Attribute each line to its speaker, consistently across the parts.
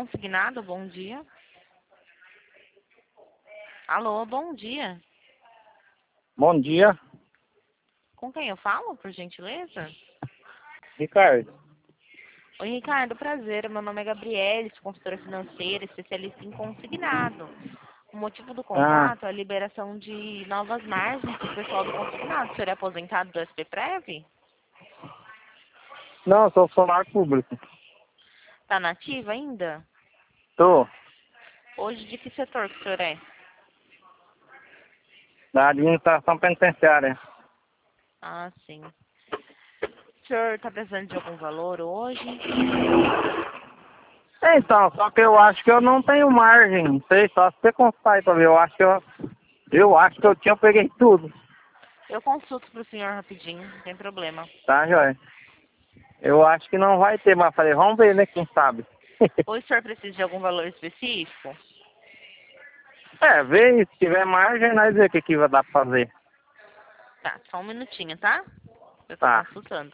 Speaker 1: consignado, bom dia. Alô, bom dia.
Speaker 2: Bom dia,
Speaker 1: Com quem eu falo, por gentileza?
Speaker 2: Ricardo.
Speaker 1: Oi, Ricardo, prazer. Meu nome é Gabriele, sou consultora financeira, especialista em consignado. O motivo do
Speaker 2: Ah,
Speaker 1: contato é a liberação de novas margens para o pessoal do consignado. O senhor é aposentado do SPPrev?
Speaker 2: não, sou funcionário público.
Speaker 1: Está nativa ainda?
Speaker 2: Tô
Speaker 1: Hoje, de que setor que o senhor é?
Speaker 2: da administração penitenciária.
Speaker 1: Ah, sim. O senhor está precisando de algum valor hoje?
Speaker 2: Então, só que eu acho que eu não tenho margem. Não sei, só se você consultar aí pra ver. Eu peguei tudo.
Speaker 1: Eu consulto para o senhor rapidinho, não tem problema.
Speaker 2: Tá, joia? Eu acho que não vai ter, mas falei, vamos ver, né? Quem sabe?
Speaker 1: Ou o senhor precisa de algum valor específico?
Speaker 2: É, vê aí, se tiver margem, nós ver o que vai dar pra fazer.
Speaker 1: Tá, só um minutinho, tá? Eu tô
Speaker 2: Tá.
Speaker 1: consultando.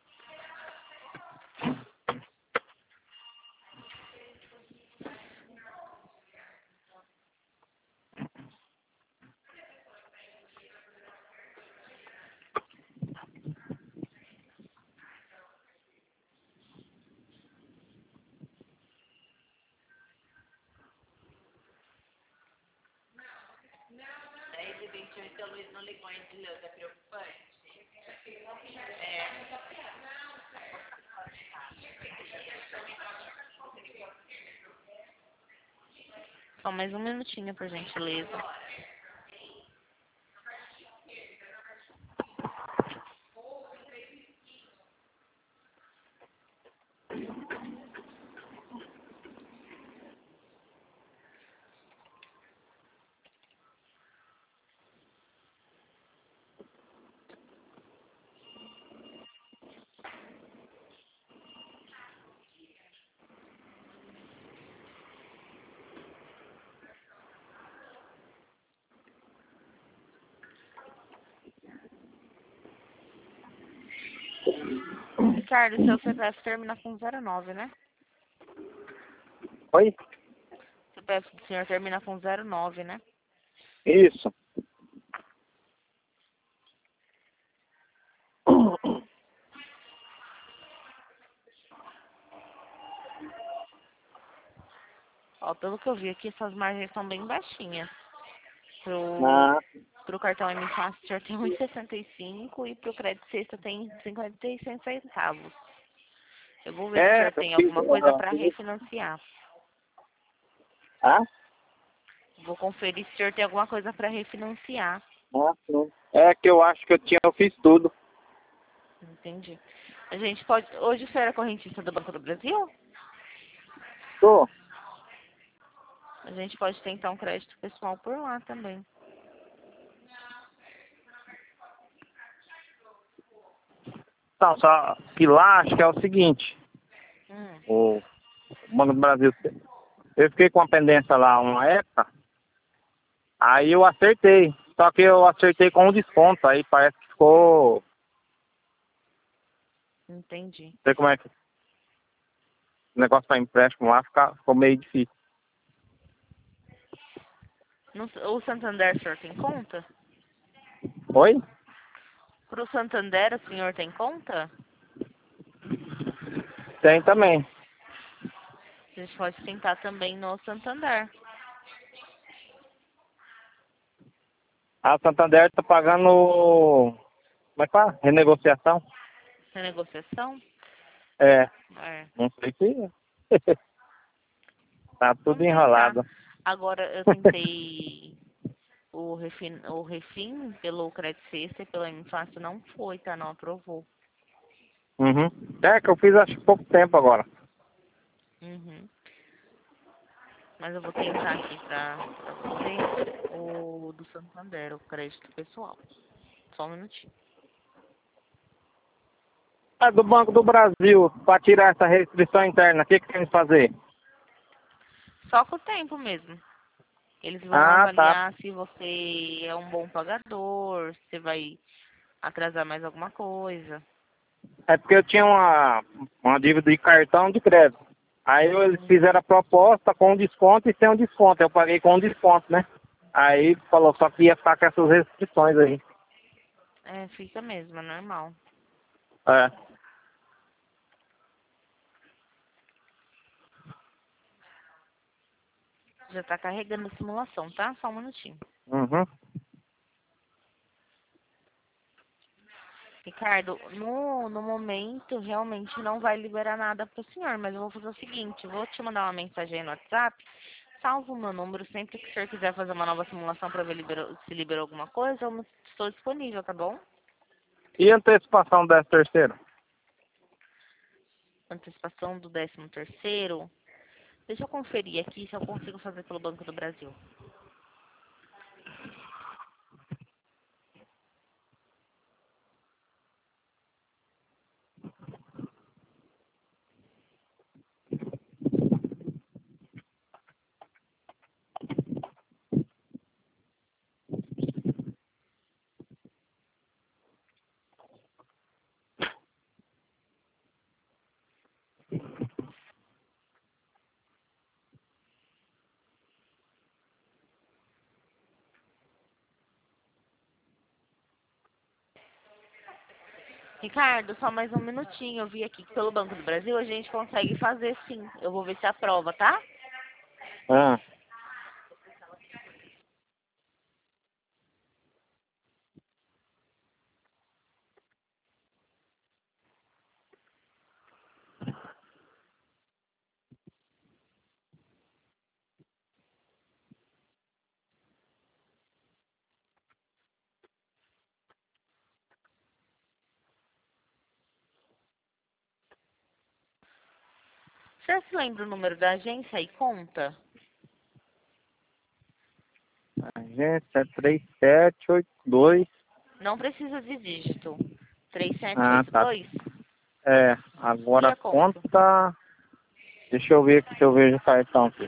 Speaker 1: Só mais um minutinho, por gentileza. Ricardo, seu CPF termina com 09, né?
Speaker 2: Oi?
Speaker 1: O CPF do senhor termina com 09, né?
Speaker 2: Isso.
Speaker 1: Ó, pelo que eu vi aqui, essas margens são bem baixinhas.
Speaker 2: Ah,
Speaker 1: Pro cartão M Fácil, o senhor tem 1,65 e pro crédito sexta tem 56 centavos. Eu vou ver se o senhor
Speaker 2: eu
Speaker 1: tem
Speaker 2: fiz.
Speaker 1: alguma coisa para refinanciar.
Speaker 2: Ah?
Speaker 1: Vou conferir se o senhor tem alguma coisa para refinanciar.
Speaker 2: Ah, sim. É que eu acho que eu fiz tudo.
Speaker 1: Entendi. A gente pode. Hoje o senhor é correntista do Banco do Brasil?
Speaker 2: Tô.
Speaker 1: A gente pode tentar um crédito pessoal por lá também.
Speaker 2: Não, só que lá acho que é o seguinte.
Speaker 1: Hum,
Speaker 2: O Banco do Brasil. Eu fiquei com a pendência lá uma época, aí eu acertei. Só que eu acertei com um desconto, aí parece que ficou.
Speaker 1: entendi.
Speaker 2: Não sei como é que. O negócio para empréstimo lá ficou meio difícil.
Speaker 1: O Santander, o senhor tem conta?
Speaker 2: Oi?
Speaker 1: Pro Santander, o senhor tem conta?
Speaker 2: Tem também.
Speaker 1: A gente pode tentar também no Santander.
Speaker 2: A Santander tá pagando. Como é que fala? Renegociação?
Speaker 1: Renegociação?
Speaker 2: É.
Speaker 1: É.
Speaker 2: Não sei se. Tá tudo
Speaker 1: Vamos tentar.
Speaker 2: enrolado.
Speaker 1: Agora eu tentei o refim pelo crédito sexta e pela Infácil não foi, tá? Não aprovou.
Speaker 2: Uhum. É que eu fiz acho que pouco tempo agora.
Speaker 1: Uhum. Mas eu vou tentar aqui pra você o do Santander, o crédito pessoal. Só um minutinho.
Speaker 2: Ah, do Banco do Brasil, para tirar essa restrição interna, o que tem que fazer?
Speaker 1: Só com o tempo mesmo. Eles vão
Speaker 2: Ah, tá.
Speaker 1: avaliar se você é um bom pagador, se vai atrasar mais alguma coisa.
Speaker 2: É porque eu tinha uma dívida de cartão de crédito. Aí eles fizeram a proposta com desconto e sem um desconto. Eu paguei com um desconto, né? Aí falou só que ia ficar com essas restrições aí.
Speaker 1: É, fica mesmo, é normal.
Speaker 2: É.
Speaker 1: Já tá carregando a simulação, tá? Só um minutinho.
Speaker 2: Uhum.
Speaker 1: Ricardo, no momento realmente não vai liberar nada pro senhor, mas eu vou fazer o seguinte, eu vou te mandar uma mensagem aí no WhatsApp, salvo o meu número, sempre que o senhor quiser fazer uma nova simulação para ver se liberou alguma coisa, eu estou disponível, tá bom?
Speaker 2: E antecipação dessa terceira?
Speaker 1: Antecipação do 13º. Deixa eu conferir aqui se eu consigo fazer pelo Banco do Brasil. Ricardo, só mais um minutinho. Eu vi aqui que pelo Banco do Brasil a gente consegue fazer sim. Eu vou ver se aprova, tá?
Speaker 2: Ah.
Speaker 1: Você se lembra o número da agência e conta?
Speaker 2: Agência 3782.
Speaker 1: Não precisa de dígito.
Speaker 2: Ah, tá.
Speaker 1: 3782.
Speaker 2: É,
Speaker 1: E
Speaker 2: agora
Speaker 1: a conta?
Speaker 2: conta. Deixa eu ver aqui se eu vejo o cartão aqui.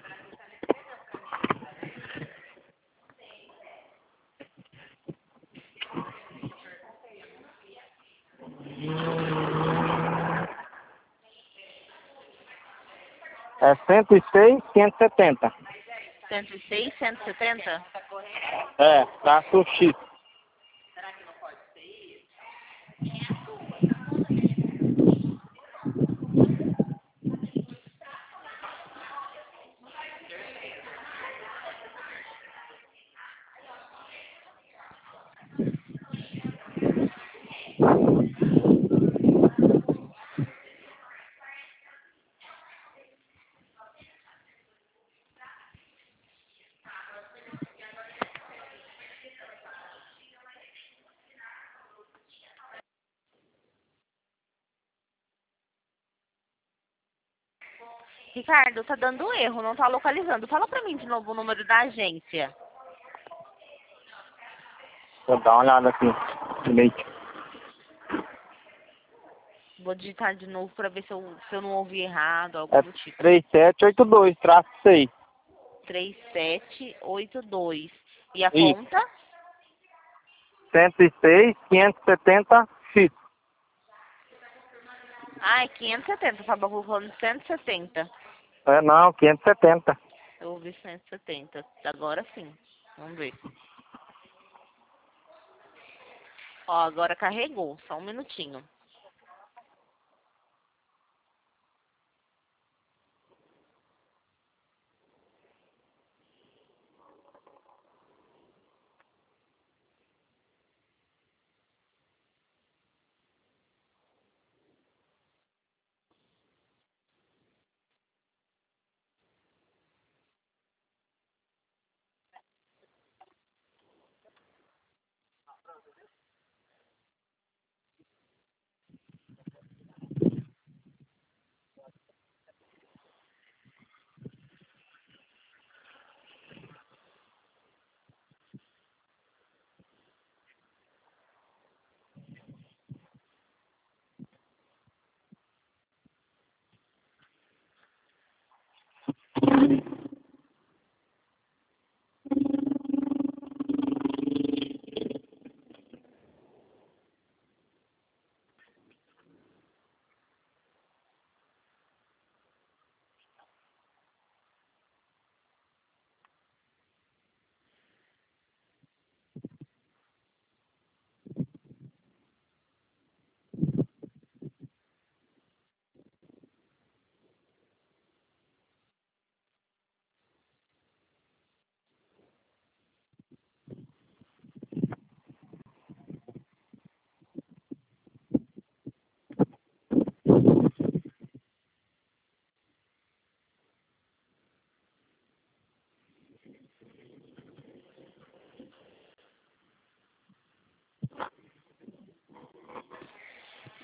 Speaker 2: É 106,570.
Speaker 1: 106, 170?
Speaker 2: É, traço X.
Speaker 1: Ricardo, tá dando erro, não tá localizando. Fala pra mim de novo o número da agência.
Speaker 2: Vou dar uma olhada aqui. Leite.
Speaker 1: Vou digitar de novo pra ver se eu não ouvi errado, algo
Speaker 2: É
Speaker 1: do tipo.
Speaker 2: 3782, traço 6.
Speaker 1: 3782. E a
Speaker 2: Isso.
Speaker 1: conta?
Speaker 2: 106,570 X.
Speaker 1: Ah, é 570. Tava colocando 170.
Speaker 2: É, não, 570.
Speaker 1: Eu ouvi 170. Agora sim. Vamos ver. Ó, agora carregou. Só um minutinho.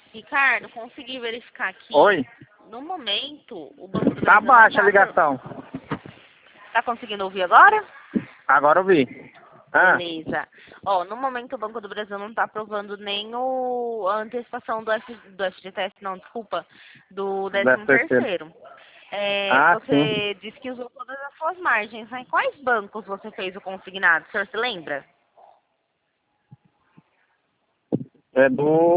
Speaker 1: Ricardo, consegui verificar aqui.
Speaker 2: Oi?
Speaker 1: No momento, o Banco do
Speaker 2: Tá
Speaker 1: Brasil não
Speaker 2: baixa a
Speaker 1: tá...
Speaker 2: ligação.
Speaker 1: Tá conseguindo ouvir agora?
Speaker 2: Agora eu vi. Ah,
Speaker 1: Beleza. Ó, no momento o Banco do Brasil não está aprovando nem a antecipação do FGTS, não, desculpa, do
Speaker 2: deve
Speaker 1: 13º
Speaker 2: terceiro.
Speaker 1: terceiro. É,
Speaker 2: Ah, sim.
Speaker 1: você disse que usou todas as suas margens, né? Em quais bancos você fez o consignado? O senhor se lembra?
Speaker 2: É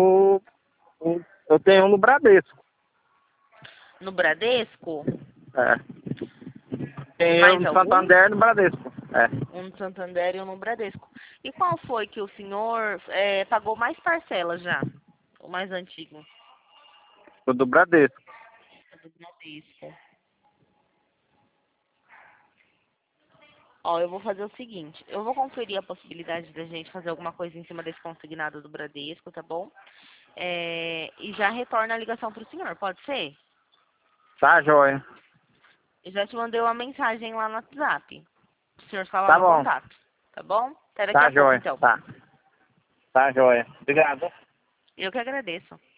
Speaker 2: eu tenho um no Bradesco.
Speaker 1: No Bradesco?
Speaker 2: É. Tem eu
Speaker 1: Mais
Speaker 2: no
Speaker 1: algum?
Speaker 2: Santander e no Bradesco. É.
Speaker 1: Um no Santander e um no Bradesco. E qual foi que o senhor pagou mais parcelas já? O mais antigo?
Speaker 2: O do Bradesco.
Speaker 1: Do Bradesco. Ó, eu vou fazer o seguinte, eu vou conferir a possibilidade da gente fazer alguma coisa em cima desse consignado do Bradesco, tá bom? E já retorna a ligação pro senhor, pode ser?
Speaker 2: Tá, joia.
Speaker 1: Eu já te mandei uma mensagem lá no WhatsApp. O senhor falar
Speaker 2: Tá
Speaker 1: meu
Speaker 2: bom.
Speaker 1: contato, tá bom? Até daqui
Speaker 2: Tá,
Speaker 1: a pouco,
Speaker 2: joia.
Speaker 1: então.
Speaker 2: Tá. Tá, joia. Obrigado.
Speaker 1: Eu que agradeço.